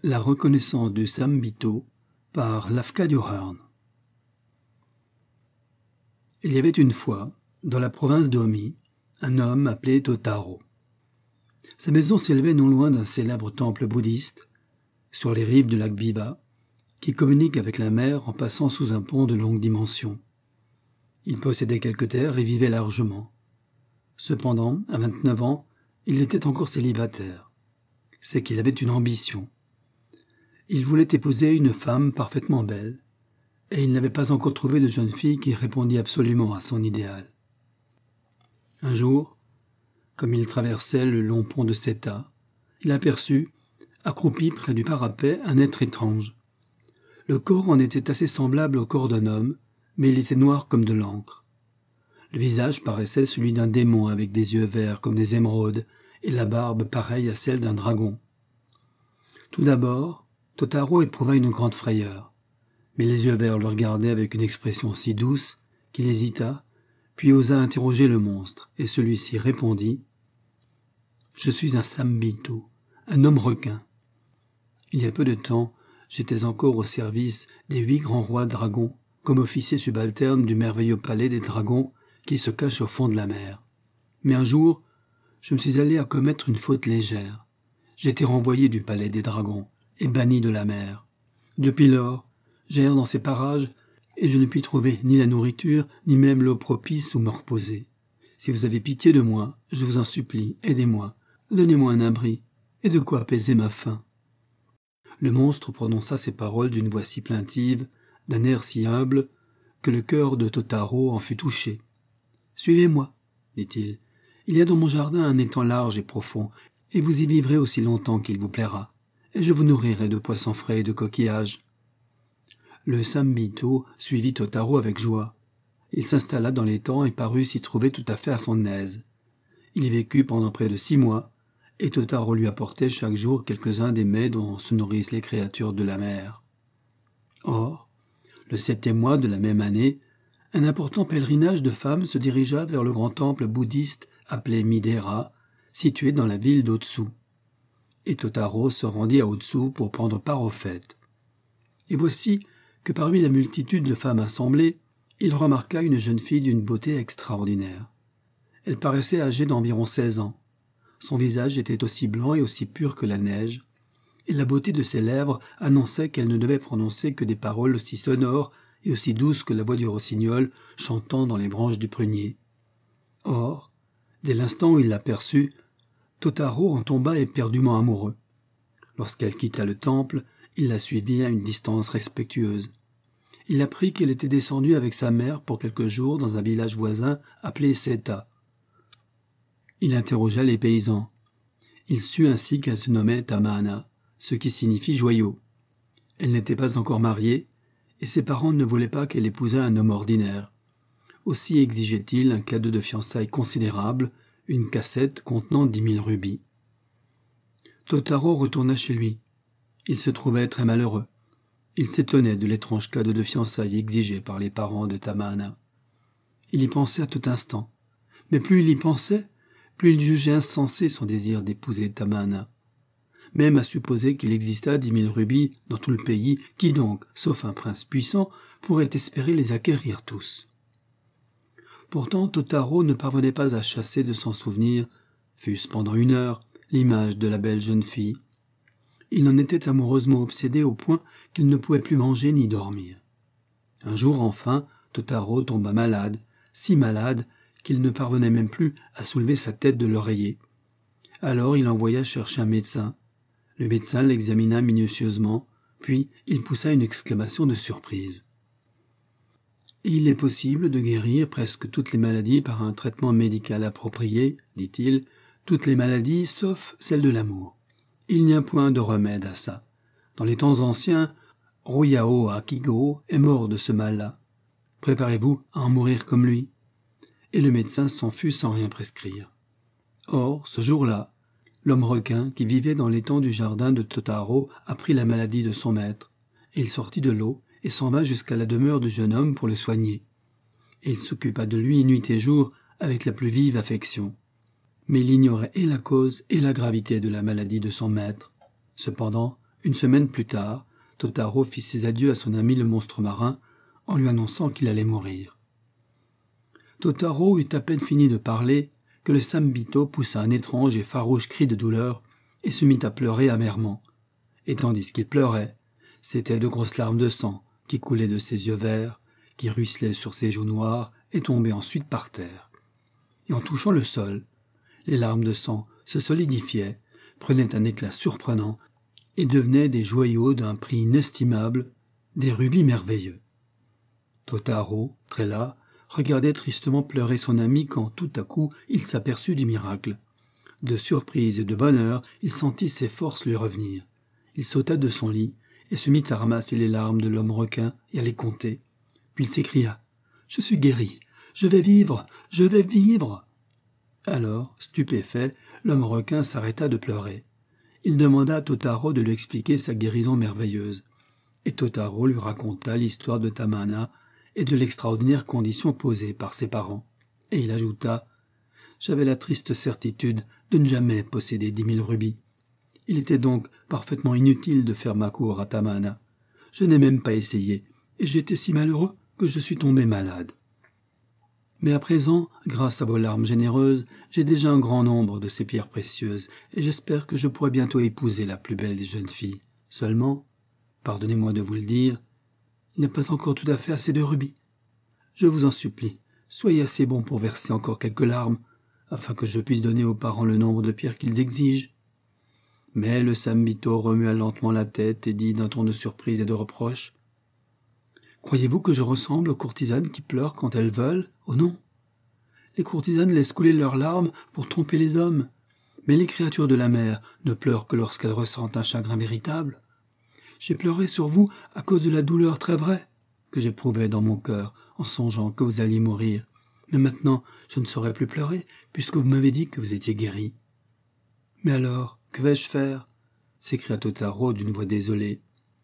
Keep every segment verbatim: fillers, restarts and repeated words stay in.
La reconnaissance du Sambito par Lafcadio Hearn. Il y avait une fois, dans la province d'Omi, un homme appelé Totaro. Sa maison s'élevait non loin d'un célèbre temple bouddhiste, sur les rives du lac Biwa, qui communique avec la mer en passant sous un pont de longue dimension. Il possédait quelques terres et vivait largement. Cependant, à vingt-neuf ans, il était encore célibataire. C'est qu'il avait une ambition. Il voulait épouser une femme parfaitement belle, et il n'avait pas encore trouvé de jeune fille qui répondît absolument à son idéal. Un jour, comme il traversait le long pont de Seta, il aperçut, accroupi près du parapet, un être étrange. Le corps en était assez semblable au corps d'un homme, mais il était noir comme de l'encre. Le visage paraissait celui d'un démon avec des yeux verts comme des émeraudes et la barbe pareille à celle d'un dragon. Tout d'abord, Totaro éprouva une grande frayeur, mais les yeux verts le regardaient avec une expression si douce qu'il hésita, puis osa interroger le monstre, et celui-ci répondit « Je suis un Sambito, un homme requin. Il y a peu de temps, j'étais encore au service des huit grands rois dragons, comme officier subalterne du merveilleux palais des dragons qui se cache au fond de la mer. Mais un jour, je me suis allé à commettre une faute légère. J'étais renvoyé du palais des dragons et banni de la mer. Depuis lors, j'erre dans ces parages et je ne puis trouver ni la nourriture, ni même l'eau propice où me reposer. Si vous avez pitié de moi, je vous en supplie, aidez-moi, donnez-moi un abri et de quoi apaiser ma faim. » Le monstre prononça ces paroles d'une voix si plaintive, d'un air si humble, que le cœur de Totaro en fut touché. « Suivez-moi, dit-il. Il y a dans mon jardin un étang large et profond, et vous y vivrez aussi longtemps qu'il vous plaira. Et je vous nourrirai de poissons frais et de coquillages. » Le Sambito suivit Totaro avec joie. Il s'installa dans l'étang et parut s'y trouver tout à fait à son aise. Il y vécut pendant près de six mois, et Totaro lui apportait chaque jour quelques-uns des mets dont se nourrissent les créatures de la mer. Or, le septième mois de la même année, un important pèlerinage de femmes se dirigea vers le grand temple bouddhiste appelé Midera, situé dans la ville d'Otsu. Et Totaro se rendit à Otsu pour prendre part aux fêtes. Et voici que parmi la multitude de femmes assemblées, il remarqua une jeune fille d'une beauté extraordinaire. Elle paraissait âgée d'environ seize ans. Son visage était aussi blanc et aussi pur que la neige, et la beauté de ses lèvres annonçait qu'elle ne devait prononcer que des paroles aussi sonores et aussi douces que la voix du rossignol chantant dans les branches du prunier. Or, dès l'instant où il l'aperçut, Totaro en tomba éperdument amoureux. Lorsqu'elle quitta le temple, il la suivit à une distance respectueuse. Il apprit qu'elle était descendue avec sa mère pour quelques jours dans un village voisin appelé Seta. Il interrogea les paysans. Il sut ainsi qu'elle se nommait Tamana, ce qui signifie joyau. Elle n'était pas encore mariée, et ses parents ne voulaient pas qu'elle épousât un homme ordinaire. Aussi exigeait-il un cadeau de fiançailles considérable, une cassette contenant dix mille rubis. Totaro retourna chez lui. Il se trouvait très malheureux. Il s'étonnait de l'étrange cadeau de fiançailles exigé par les parents de Tamana. Il y pensait à tout instant, mais plus il y pensait, plus il jugeait insensé son désir d'épouser Tamana. Même à supposer qu'il existât dix mille rubis dans tout le pays, qui donc, sauf un prince puissant, pourrait espérer les acquérir tous? Pourtant, Totaro ne parvenait pas à chasser de son souvenir, fût-ce pendant une heure, l'image de la belle jeune fille. Il en était amoureusement obsédé au point qu'il ne pouvait plus manger ni dormir. Un jour enfin, Totaro tomba malade, si malade qu'il ne parvenait même plus à soulever sa tête de l'oreiller. Alors il envoya chercher un médecin. Le médecin l'examina minutieusement, puis il poussa une exclamation de surprise. « Il est possible de guérir presque toutes les maladies par un traitement médical approprié, dit-il, toutes les maladies sauf celle de l'amour. Il n'y a point de remède à ça. Dans les temps anciens, Ruyao Akigo est mort de ce mal-là. Préparez-vous à en mourir comme lui. » Et le médecin s'en fut sans rien prescrire. Or, ce jour-là, l'homme requin qui vivait dans l'étang du jardin de Totaro apprit la maladie de son maître. Il sortit de l'eau et s'en va jusqu'à la demeure du jeune homme pour le soigner. Et il s'occupa de lui nuit et jour avec la plus vive affection. Mais il ignorait et la cause et la gravité de la maladie de son maître. Cependant, Une semaine plus tard, Totaro fit ses adieux à son ami le monstre marin en lui annonçant qu'il allait mourir. Totaro eut à peine fini de parler que le Sambito poussa un étrange et farouche cri de douleur et se mit à pleurer amèrement. Et tandis qu'il pleurait, c'étaient de grosses larmes de sang qui coulaient de ses yeux verts, qui ruisselaient sur ses joues noires et tombaient ensuite par terre. Et en touchant le sol, les larmes de sang se solidifiaient, prenaient un éclat surprenant et devenaient des joyaux d'un prix inestimable, des rubis merveilleux. Totaro, très las, regardait tristement pleurer son ami quand tout à coup il s'aperçut du miracle. De surprise et de bonheur, il sentit ses forces lui revenir. Il sauta de son lit et se mit à ramasser les larmes de l'homme requin et à les compter. Puis il s'écria « Je suis guéri, je vais vivre, je vais vivre !» Alors, stupéfait, l'homme requin s'arrêta de pleurer. Il demanda à Totaro de lui expliquer sa guérison merveilleuse. Et Totaro lui raconta l'histoire de Tamana et de l'extraordinaire condition posée par ses parents. Et il ajouta « J'avais la triste certitude de ne jamais posséder dix mille rubis. Il était donc parfaitement inutile de faire ma cour à Tamana. Je n'ai même pas essayé, et j'étais si malheureux que je suis tombé malade. Mais à présent, grâce à vos larmes généreuses, j'ai déjà un grand nombre de ces pierres précieuses, et j'espère que je pourrai bientôt épouser la plus belle des jeunes filles. Seulement, pardonnez-moi de vous le dire, il n'y a pas encore tout à fait assez de rubis. Je vous en supplie, soyez assez bon pour verser encore quelques larmes, afin que je puisse donner aux parents le nombre de pierres qu'ils exigent. » Mais le Sambito remua lentement la tête et dit d'un ton de surprise et de reproche « Croyez-vous que je ressemble aux courtisanes qui pleurent quand elles veulent ? Oh non ! Les courtisanes laissent couler leurs larmes pour tromper les hommes, mais les créatures de la mer ne pleurent que lorsqu'elles ressentent un chagrin véritable. J'ai pleuré sur vous à cause de la douleur très vraie que j'éprouvais dans mon cœur en songeant que vous alliez mourir. Mais maintenant, je ne saurais plus pleurer puisque vous m'avez dit que vous étiez guéri. »« Mais alors, que vais-je faire ?» s'écria Totaro d'une voix désolée.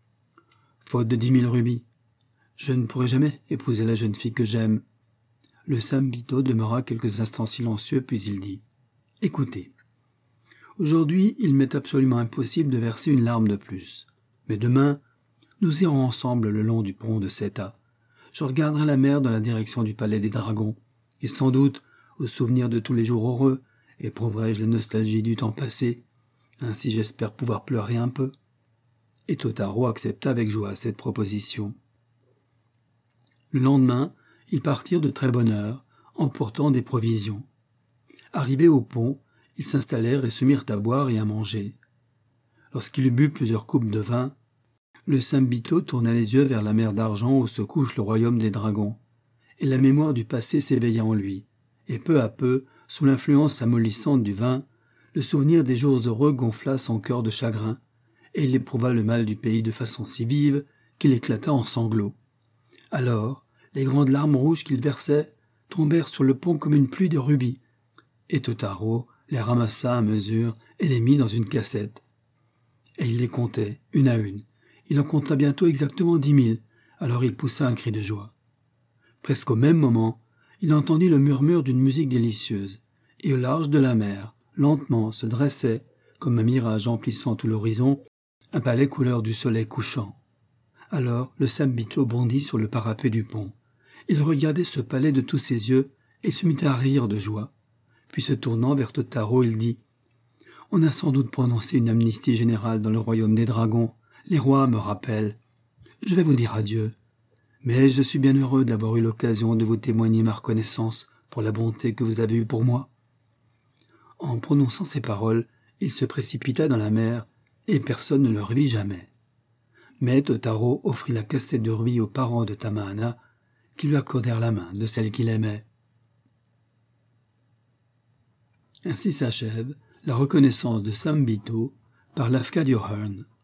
« Faute de dix mille rubis, je ne pourrai jamais épouser la jeune fille que j'aime. » Le Sambito demeura quelques instants silencieux, puis il dit « Écoutez, aujourd'hui, il m'est absolument impossible de verser une larme de plus. Mais demain, nous irons ensemble le long du pont de Seta. Je regarderai la mer dans la direction du palais des dragons, et sans doute, au souvenir de tous les jours heureux, éprouverai-je la nostalgie du temps passé. Ainsi j'espère pouvoir pleurer un peu. » Et Totaro accepta avec joie cette proposition. Le lendemain, ils partirent de très bonne heure, emportant des provisions. Arrivés au pont, ils s'installèrent et se mirent à boire et à manger. Lorsqu'il eut bu plusieurs coupes de vin, le Sambito tourna les yeux vers la mer d'argent où se couche le royaume des dragons, et la mémoire du passé s'éveilla en lui, et peu à peu, sous l'influence amollissante du vin, le souvenir des jours heureux gonfla son cœur de chagrin, et il éprouva le mal du pays de façon si vive qu'il éclata en sanglots. Alors, les grandes larmes rouges qu'il versait tombèrent sur le pont comme une pluie de rubis, et Totaro les ramassa à mesure et les mit dans une cassette. Et il les comptait, une à une. Il en compta bientôt exactement dix mille, alors il poussa un cri de joie. Presque au même moment, il entendit le murmure d'une musique délicieuse, et au large de la mer, lentement se dressait, comme un mirage emplissant tout l'horizon, un palais couleur du soleil couchant. Alors le Sambito bondit sur le parapet du pont. Il regardait ce palais de tous ses yeux et se mit à rire de joie. Puis se tournant vers Totaro, il dit « On a sans doute prononcé une amnistie générale dans le royaume des dragons. Les rois me rappellent. Je vais vous dire adieu. Mais je suis bien heureux d'avoir eu l'occasion de vous témoigner ma reconnaissance pour la bonté que vous avez eue pour moi. » En prononçant ces paroles, il se précipita dans la mer et personne ne le revit jamais. Mais Totaro offrit la cassette de rubis aux parents de Tamana, qui lui accordèrent la main de celle qu'il aimait. Ainsi s'achève la reconnaissance de Sambito par Lafcadio Hearn.